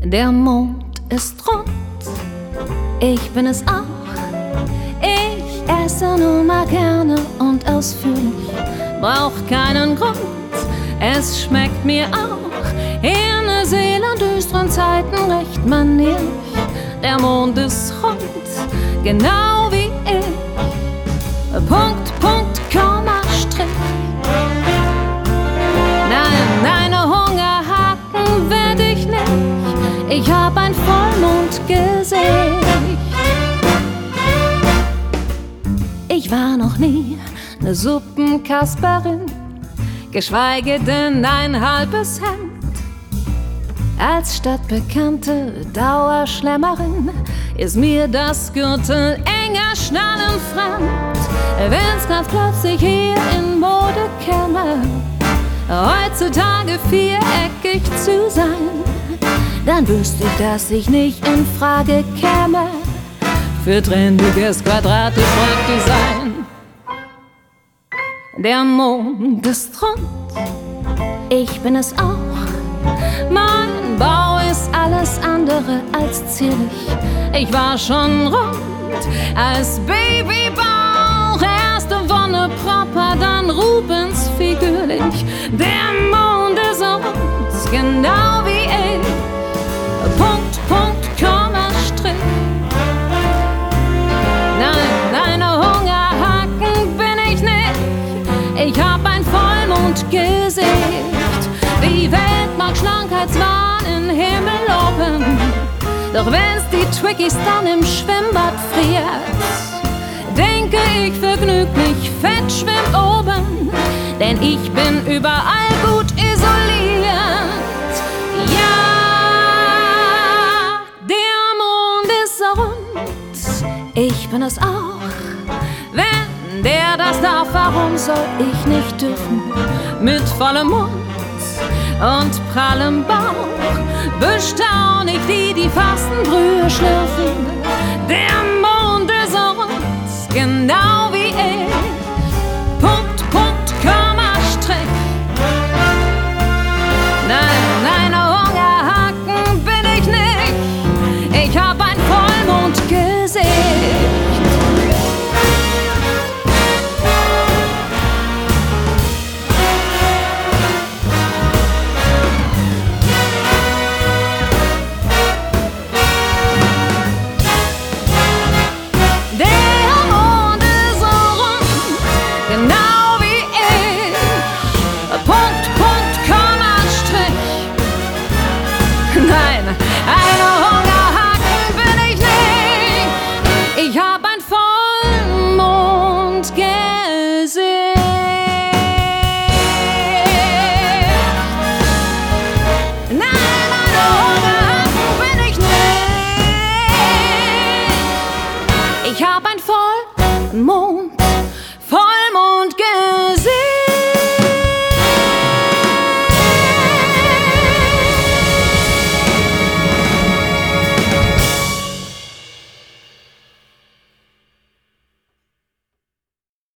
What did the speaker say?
Der Mond ist rund, ich bin es auch. Ich esse nun mal gerne und ausführlich, brauch keinen Grund, es schmeckt mir auch. In Neuseeland düsteren Zeiten recht manierlich. Der Mond ist rund, genau wie ich. Punkt, Punkt, Komma, Strich. Nein, deine Hungerhaken werd ich nicht. Ich hab ein Vollmondgesicht. Ich war noch nie ne Suppenkasperin, geschweige denn ein halbes Hemd. Als stadtbekannte Dauerschlemmerin ist mir das Gürtel enger Schnallen fremd. Wenn's ganz plötzlich hier in Mode käme, heutzutage viereckig zu sein, dann wüsste ich, dass ich nicht in Frage käme für trendiges quadratisch Design. Der Mond ist rund, ich bin es auch. Mein Bau ist alles andere als zierlich. Ich war schon rund als Babybauch. Erste Wonne proper, dann Rubens figürlich. Der Mond ist rund, genau wie ich. Punkt, Punkt, Komma, Strich. Nein, deine Hungerhaken bin ich nicht. Ich hab ein Vollmondgesicht. Die Welt mag Schlankheitswahn in Himmel loben, doch wenn's die Twickies dann im Schwimmbad friert, denke ich vergnüglich, Fett schwimmt oben, denn ich bin überall gut isoliert. Ja, der Mond ist so rund, ich bin es auch. Wenn der das darf, warum soll ich nicht dürfen? Mit vollem Mund und prallem Bauch bestaun ich die Fastenbrühe schlürfen. Der